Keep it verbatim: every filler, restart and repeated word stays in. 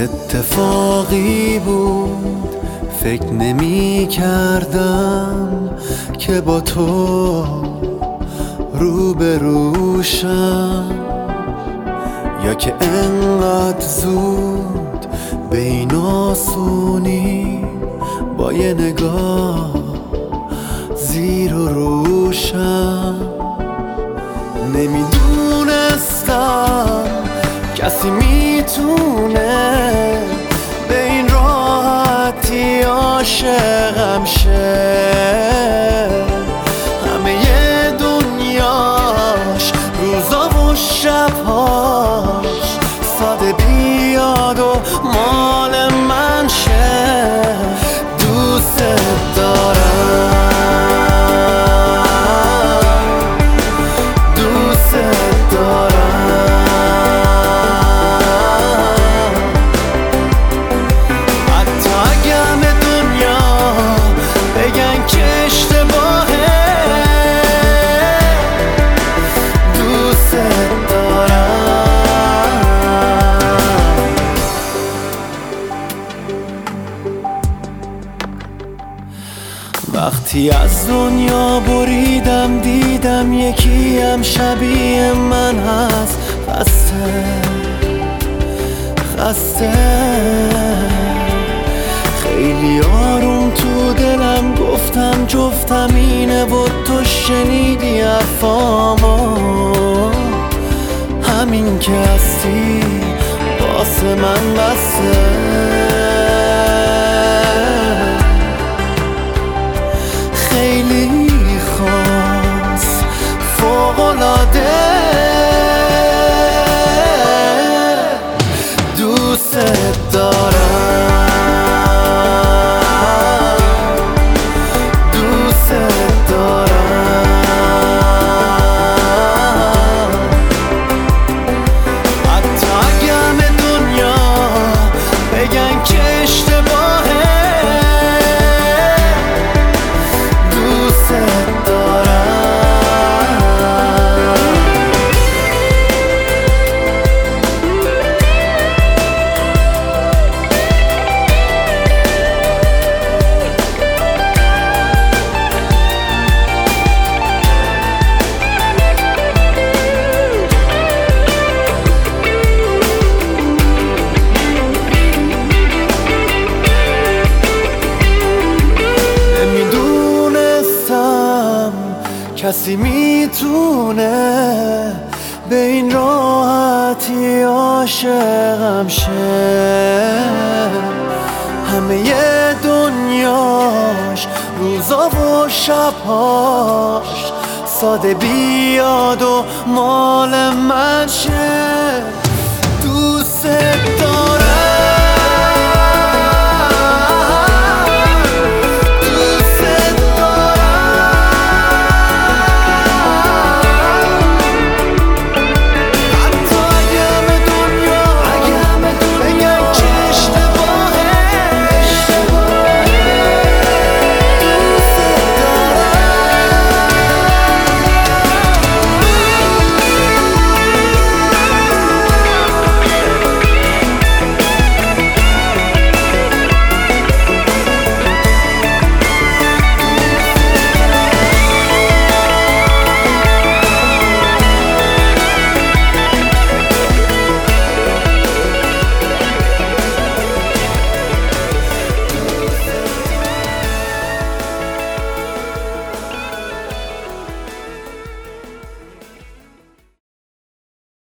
اتفاقی بود، فکر نمی کردم که با تو روبروشم، یا که انقدر زود به این آسونی با یه نگاه زیر و روشم. نمیدونستم کسی میتونه به این راحتی عاشقم شه، همه دنیاش روزا و شبهاش ساده بیاد و مال من شه. دوست دارم، دوست دارم، حتی اگه همه دنیا بگن که اشتباهه. دوست دارم. وقتی از دنیا بریدم دیدم یکی هم شبیه من هست، خسته خسته. خیلی آروم تو دلم گفتم جفتم اینه و تو شنیدی حرفامو. همین که هستی واسه من بسه. خیلی خاص فوق‌العاده. دوست دارم، دوست دارم، حتی اگه همه دنیا بگن که اشتباهه. کسی میتونه به این راحتی عاشقم شه، همه دنیاش روزا و شبهاش ساده بیاد و مال من شه. دوست